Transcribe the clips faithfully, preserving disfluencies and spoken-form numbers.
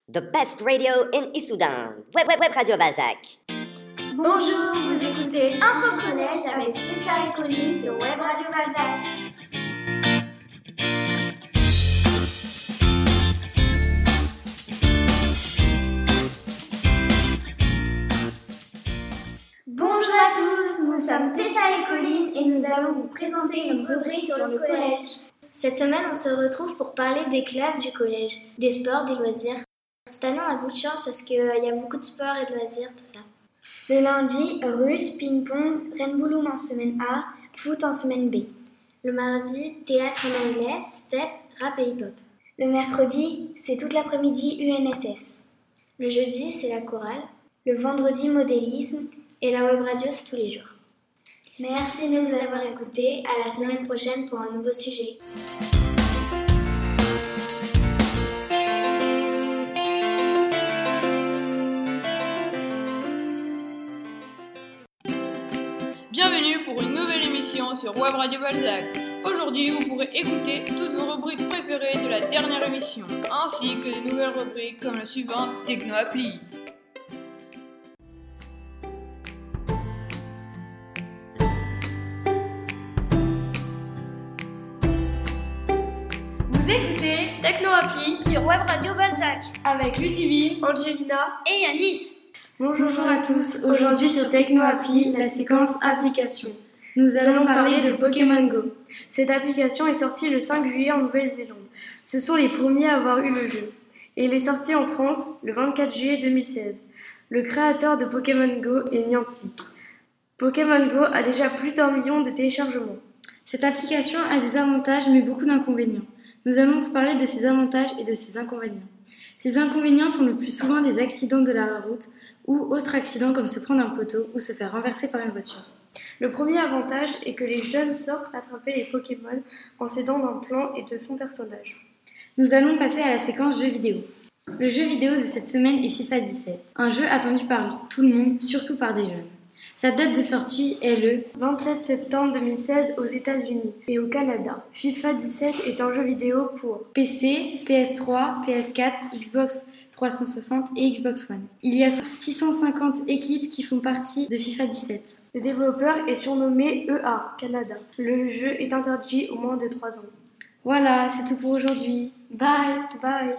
The best radio in Issoudun. Web, web, web Radio Balzac. Bonjour, vous écoutez Info Collège avec Tessa et Colline sur Web Radio Balzac. Bonjour à tous, nous sommes Tessa et Colline et nous allons vous présenter une rubrique sur le collège. Cette semaine, on se retrouve pour parler des clubs du collège, des sports, des loisirs. Cette année, on a beaucoup de chance parce qu'il euh, y a beaucoup de sports et de loisirs, tout ça. Le lundi, russe, ping-pong, Renbouloum en semaine A, foot en semaine B. Le mardi, théâtre en anglais, step, rap et hip-hop. Le mercredi, c'est toute l'après-midi U N S S. Le jeudi, c'est la chorale. Le vendredi, modélisme. Et la web radio, c'est tous les jours. Merci de nous avoir écoutés. À la semaine prochaine pour un nouveau sujet. Bienvenue pour une nouvelle émission sur Web Radio Balzac. Aujourd'hui, vous pourrez écouter toutes vos rubriques préférées de la dernière émission, ainsi que des nouvelles rubriques comme la suivante, Techno Appli. Vous écoutez Techno Appli sur Web Radio Balzac avec Ludivine, Angelina et Yanis. Bonjour à tous, aujourd'hui sur Techno Appli, la séquence application. Nous allons parler de Pokémon Go. Cette application est sortie le cinq juillet en Nouvelle-Zélande. Ce sont les premiers à avoir eu le jeu. Et il est sorti en France le vingt-quatre juillet deux mille seize. Le créateur de Pokémon Go est Niantic. Pokémon Go a déjà plus d'un million de téléchargements. Cette application a des avantages mais beaucoup d'inconvénients. Nous allons vous parler de ses avantages et de ses inconvénients. Ces inconvénients sont le plus souvent des accidents de la route ou autres accidents comme se prendre un poteau ou se faire renverser par une voiture. Le premier avantage est que les jeunes sortent attraper les Pokémon en s'aidant d'un plan et de son personnage. Nous allons passer à la séquence jeux vidéo. Le jeu vidéo de cette semaine est FIFA dix-sept, un jeu attendu par tout le monde, surtout par des jeunes. Sa date de sortie est le vingt-sept septembre deux mille seize aux États-Unis et au Canada. FIFA dix-sept est un jeu vidéo pour P C, P S trois, P S quatre, Xbox trois cent soixante et Xbox One. Il y a six cent cinquante équipes qui font partie de FIFA dix-sept. Le développeur est surnommé E A, Canada. Le jeu est interdit aux moins de trois ans. Voilà, c'est tout pour aujourd'hui. Bye, bye.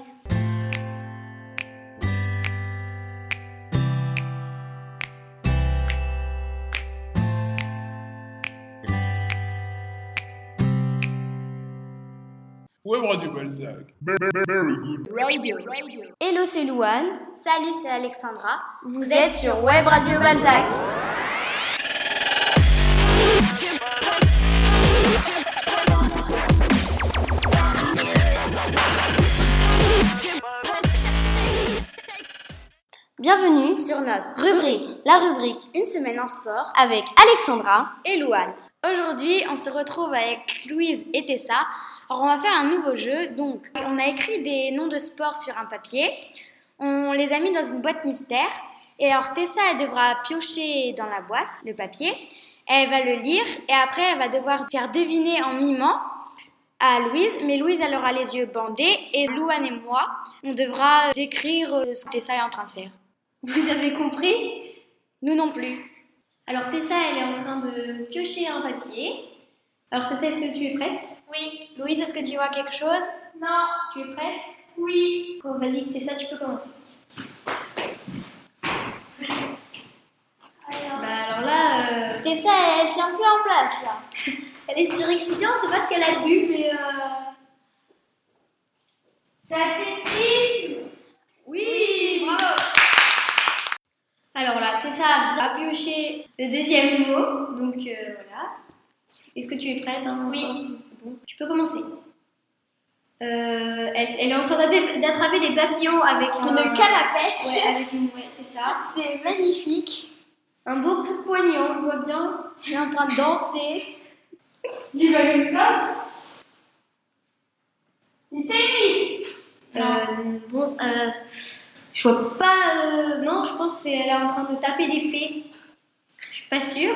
Web Radio Balzac. Very good. Radio. Hello, c'est Louane. Salut, c'est Alexandra. Vous, Vous êtes sur Web Radio Balzac. Bienvenue sur notre rubrique, la rubrique Une semaine en sport avec Alexandra et Louane. Aujourd'hui, on se retrouve avec Louise et Tessa. Alors, on va faire un nouveau jeu. Donc, on a écrit des noms de sports sur un papier. On les a mis dans une boîte mystère. Et alors, Tessa, elle devra piocher dans la boîte le papier. Elle va le lire et après, elle va devoir faire deviner en mimant à Louise. Mais Louise, elle aura les yeux bandés. Et Louane et moi, on devra décrire ce que Tessa est en train de faire. Vous avez compris ? Nous non plus. Alors, Tessa, elle est en train de piocher un papier. Alors, Tessa, est-ce que tu es prête ? Oui. Louise, est-ce que tu vois quelque chose ? Non. Tu es prête ? Oui. Bon, vas-y, Tessa, tu peux commencer. Alors, bah alors là, euh... Tessa, elle, elle tient plus en place, là. Elle est surexcitée, on sait pas ce qu'elle a bu, mais euh... C'est l'athlétisme. Oui, bravo. Alors là, Tessa a pioché le deuxième mot, donc euh, voilà. Est-ce que tu es prête hein, Oui. C'est bon. Tu peux commencer. Euh, elle, elle est en train d'attraper des papillons avec une un, canne à pêche. Ouais, avec une, ouais, c'est ça. C'est magnifique. Un beau coup de poignet, on le voit bien. Elle est en train de danser. Du badminton. Du tennis. Euh, bon, euh, je vois pas. Euh, non, je pense qu'elle est en train de taper des fées. Je suis pas sûre.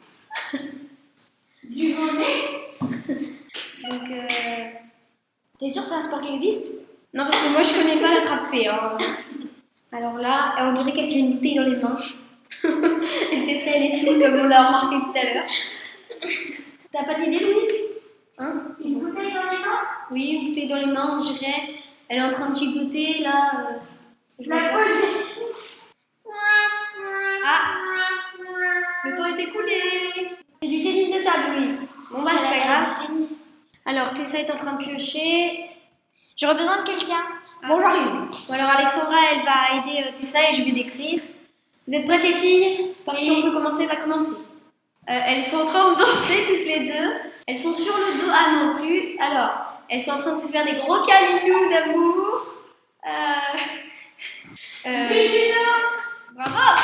Du volley. Donc, euh, T'es sûre que c'est un sport qui existe ? Non, parce que moi, je connais pas la trappe-fée. Hein. Alors là, on dirait qu'elle tient une bouteille dans les mains. Et Tessa, elle est sourde, comme on l'a remarqué tout à l'heure. T'as pas d'idée, Louise? Hein? Une bouteille dans les mains? Oui, une bouteille dans les mains, on dirait. Elle est en train de gigoter, là. Euh, je la colle. Ah! Le temps est écoulé. C'est du tennis de table, Louise. Bon, bah, c'est pas grave. Du tennis. Alors, Tessa est en train de piocher. J'aurais besoin de quelqu'un. Ah. Bon, j'arrive. Bon, alors, Alexandra, elle va aider euh, Tessa et je vais décrire. Vous êtes prêtes, les filles? C'est parti, on peut commencer, va commencer. Euh, elles sont en train de danser toutes les deux. Elles sont sur le dos, ah non plus. Alors, elles sont en train de se faire des gros câlinous d'amour. Euh... euh... Bravo!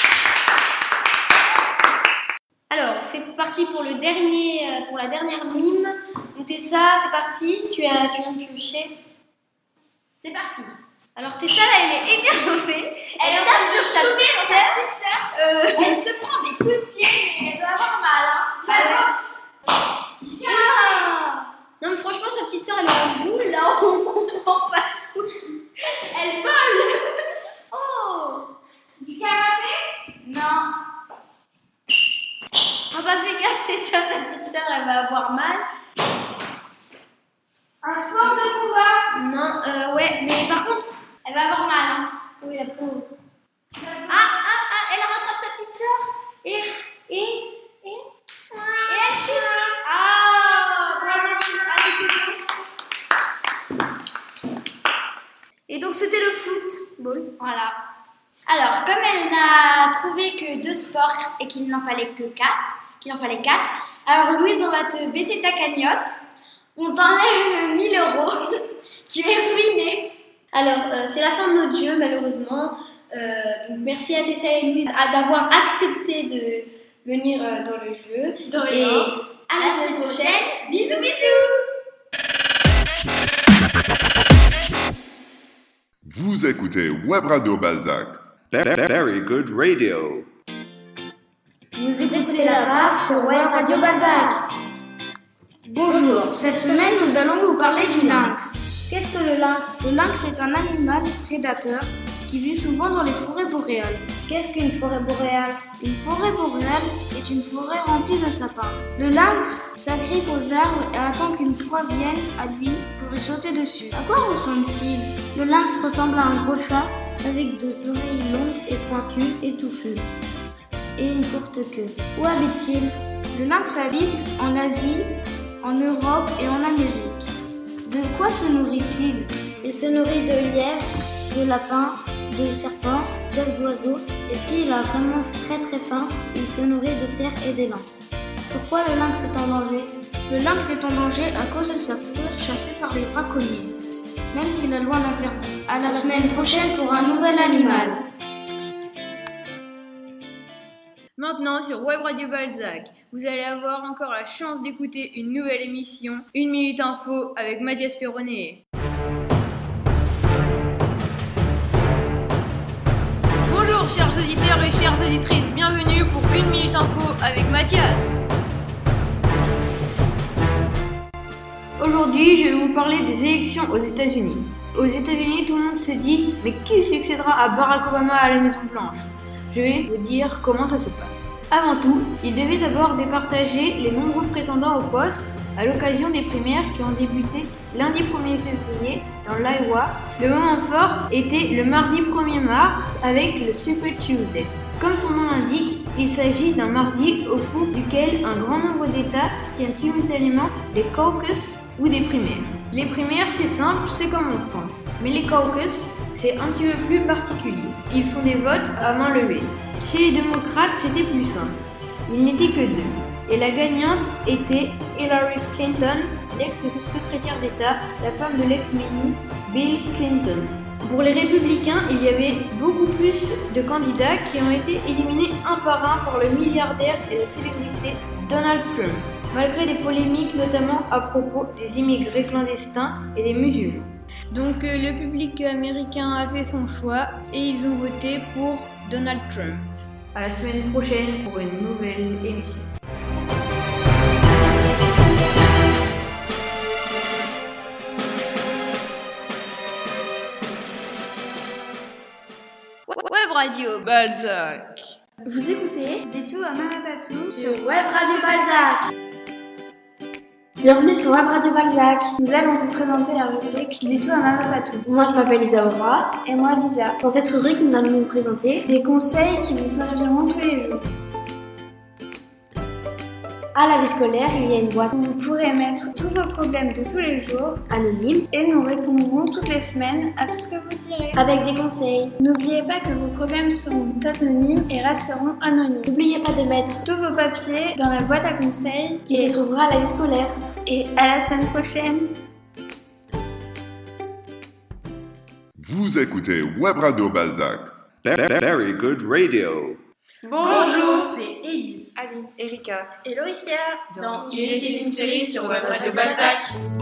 Alors, c'est parti pour le dernier, euh, pour la dernière mime. Donc Tessa, c'est parti. Tu as, tu viens de piocher. C'est parti. Alors Tessa, là, elle est énervée. Elle est en train de chuchoter dans sa petite sœur. Euh... Elle se prend des coups de pied, mais elle doit avoir mal. Hein. Alors... Oula! Non, mais franchement, sa petite sœur, elle est en boule, là, on comprend pas tout. Elle vole. Oh! Du karaté? Non. Oh bah fais gaffe, Tessa, ta petite sœur, elle va avoir mal. Un sport de combat? Non, euh, ouais, mais par contre, elle va avoir mal. Hein. Oui, la pauvre. Ah, ah, ah, elle rattrape sa petite sœur. Et, et, et, et elle chute. Ah, bravo, à Et donc c'était le football. Voilà. Alors, comme elle n'a trouvé que deux sports et qu'il n'en fallait que quatre, qu'il en fallait quatre, alors Louise, on va te baisser ta cagnotte. On t'enlève mille euros. Tu es ruinée. Alors, euh, c'est la fin de notre jeu, malheureusement. Euh, donc, merci à Tessa et Louise d'avoir accepté de venir euh, dans le jeu. De et rien. à la semaine prochaine. Bisous, bisous. Vous écoutez Web Radio Balzac. Very good radio. Vous écoutez la rave sur Web Radio Balzac. Bonjour, cette semaine nous allons vous parler du lynx. Qu'est-ce que le lynx? Le lynx est un animal prédateur qui vit souvent dans les forêts boréales. Qu'est-ce qu'une forêt boréale? Une forêt boréale est une forêt remplie de sapins. Le lynx s'agrippe aux arbres et attend qu'une proie vienne à lui pour lui sauter dessus. À quoi ressemble-t-il? Le lynx ressemble à un gros chat avec des oreilles longues et pointues et touffues et une courte queue. Où habite-t-il? Le lynx habite en Asie, en Europe et en Amérique. De quoi se nourrit-il? Il se nourrit de lièvres, de lapins, de serpents, d'œufs d'oiseaux et s'il a vraiment très très faim, il se nourrit de cerfs et d'élan. Pourquoi le lynx est en danger? Le lynx est en danger à cause de sa fourrure chassée par les braconniers, même si la loi l'interdit. À la semaine prochaine pour un nouvel animal. Maintenant, sur Web Radio Balzac, vous allez avoir encore la chance d'écouter une nouvelle émission, Une Minute Info avec Mathias Perronnet. Bonjour chers auditeurs et chères auditrices, bienvenue pour Une Minute Info avec Mathias. Aujourd'hui, je vais vous parler des élections aux États-Unis. Aux États-Unis, tout le monde se dit « Mais qui succédera à Barack Obama à la Maison Blanche ?» Je vais vous dire comment ça se passe. Avant tout, il devait d'abord départager les nombreux prétendants au poste à l'occasion des primaires qui ont débuté lundi premier février dans l'Iowa. Le moment fort était le mardi premier mars avec le Super Tuesday. Comme son nom l'indique, il s'agit d'un mardi au cours duquel un grand nombre d'États tiennent simultanément des caucus ou des primaires. Les primaires, c'est simple, c'est comme en France. Mais les caucus, c'est un petit peu plus particulier. Ils font des votes à main levée. Chez les démocrates, c'était plus simple. Il n'était que deux. Et la gagnante était Hillary Clinton, l'ex-secrétaire d'État, la femme de l'ex-ministre Bill Clinton. Pour les républicains, il y avait beaucoup plus de candidats qui ont été éliminés un par un par le milliardaire et la célébrité Donald Trump, malgré des polémiques notamment à propos des immigrés clandestins et des musulmans. Donc euh, le public américain a fait son choix et ils ont voté pour Donald Trump. À la semaine prochaine pour une nouvelle émission. Web Radio Balzac. Vous écoutez Dis tout à Mamapatou sur Web Radio Balzac. Bienvenue sur Web Radio Balzac. Nous allons vous présenter la rubrique Dis tout à Mamapatou. Moi je m'appelle Lisa Aura. Et moi Lisa. Dans cette rubrique, nous allons vous présenter des conseils qui vous serviront tous les jours. À la vie scolaire, il y a une boîte où vous pourrez mettre tous vos problèmes de tous les jours, anonyme, et nous répondrons toutes les semaines à tout ce que vous direz. Avec des conseils. N'oubliez pas que vos problèmes seront anonymes et resteront anonymes. N'oubliez pas de mettre tous vos papiers dans la boîte à conseils qui se trouvera à la vie scolaire. Et à la semaine prochaine. Vous écoutez Web Radio Balzac. Very good radio. Bonjour, c'est Élise, Aline, Erika et Lauricia dans Il était une série sur Web Radio Balzac.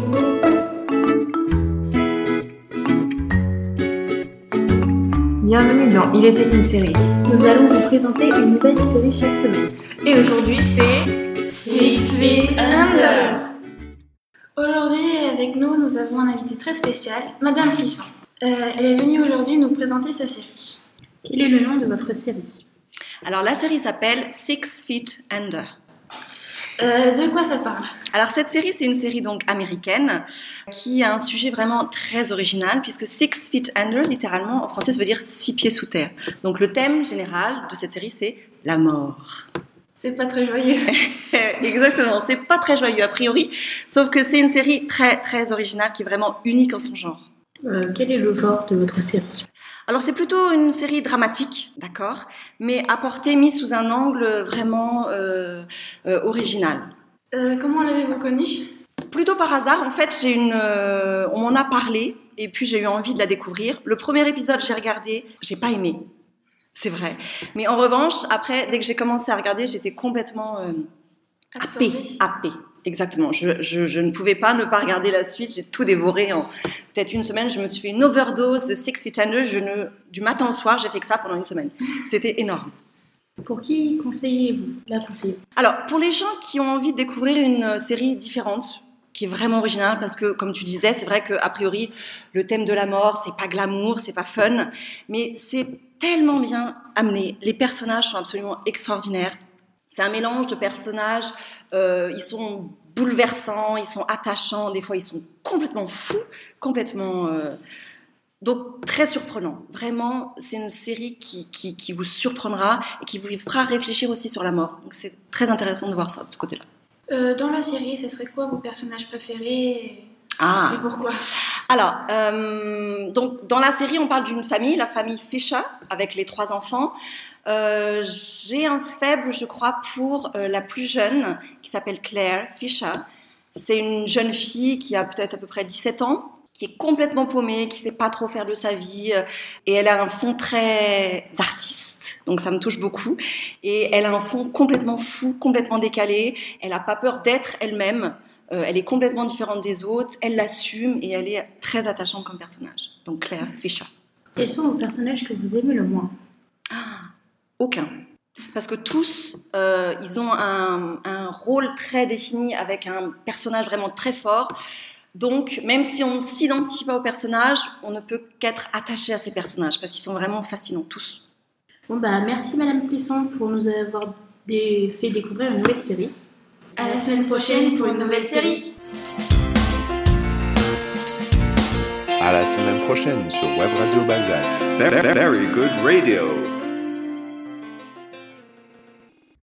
Bienvenue dans Il était une série. Nous allons vous présenter une nouvelle série chaque semaine. Et aujourd'hui c'est Six Feet Under. Aujourd'hui avec nous, nous avons un invité très spécial, Madame Plisson. Euh, elle est venue aujourd'hui nous présenter sa série. Quel est le nom de votre série ? Alors la série s'appelle Six Feet Under. Euh, de quoi ça parle ? Alors cette série, c'est une série donc américaine qui a un sujet vraiment très original puisque Six Feet Under, littéralement en français, ça veut dire six pieds sous terre. Donc le thème général de cette série, c'est la mort. C'est pas très joyeux. Exactement, c'est pas très joyeux a priori, sauf que c'est une série très très originale qui est vraiment unique en son genre. Euh, quel est le genre de votre série ? Alors c'est plutôt une série dramatique, d'accord, mais apportée, mise sous un angle vraiment euh, euh, original. Euh, comment l'avez-vous connue ? Plutôt par hasard, en fait, j'ai une, euh, on m'en a parlé et puis j'ai eu envie de la découvrir. Le premier épisode, j'ai regardé, j'ai pas aimé, c'est vrai. Mais en revanche, après, dès que j'ai commencé à regarder, j'étais complètement euh, happée, happée. Exactement, je, je, je ne pouvais pas ne pas regarder la suite, j'ai tout dévoré en peut-être une semaine, je me suis fait une overdose de Six Feet Under, je ne, du matin au soir, j'ai fait que ça pendant une semaine. C'était énorme. Pour qui conseillez-vous la conseillez Alors, pour les gens qui ont envie de découvrir une série différente, qui est vraiment originale, parce que, comme tu disais, c'est vrai qu'a priori, le thème de la mort, c'est pas glamour, c'est pas fun, mais c'est tellement bien amené, les personnages sont absolument extraordinaires. C'est un mélange de personnages, euh, ils sont bouleversants, ils sont attachants, des fois ils sont complètement fous, complètement... Euh... Donc très surprenant. Vraiment, c'est une série qui, qui, qui vous surprendra et qui vous fera réfléchir aussi sur la mort. Donc c'est très intéressant de voir ça de ce côté-là. Euh, dans la série, ce serait quoi vos personnages préférés ah. et pourquoi ? Alors, euh, donc dans la série, on parle d'une famille, la famille Fisher, avec les trois enfants. Euh, j'ai un faible, je crois, pour euh, la plus jeune, qui s'appelle Claire Fisher. C'est une jeune fille qui a peut-être à peu près dix-sept ans, qui est complètement paumée, qui ne sait pas trop faire de sa vie, euh, et elle a un fond très artiste, donc ça me touche beaucoup. Et elle a un fond complètement fou, complètement décalé. Elle n'a pas peur d'être elle-même. Euh, elle est complètement différente des autres. Elle l'assume et elle est très attachante comme personnage. Donc Claire Fisher. Quels sont vos personnages que vous aimez le moins ? Ah. Aucun. Parce que tous, euh, ils ont un, un rôle très défini avec un personnage vraiment très fort. Donc, même si on ne s'identifie pas au personnage, on ne peut qu'être attaché à ces personnages parce qu'ils sont vraiment fascinants, tous. Bon, bah, merci Madame Plisson pour nous avoir des... fait découvrir une nouvelle série. À la semaine prochaine pour une nouvelle série. À la semaine prochaine sur Web Radio Balzac. Very good radio.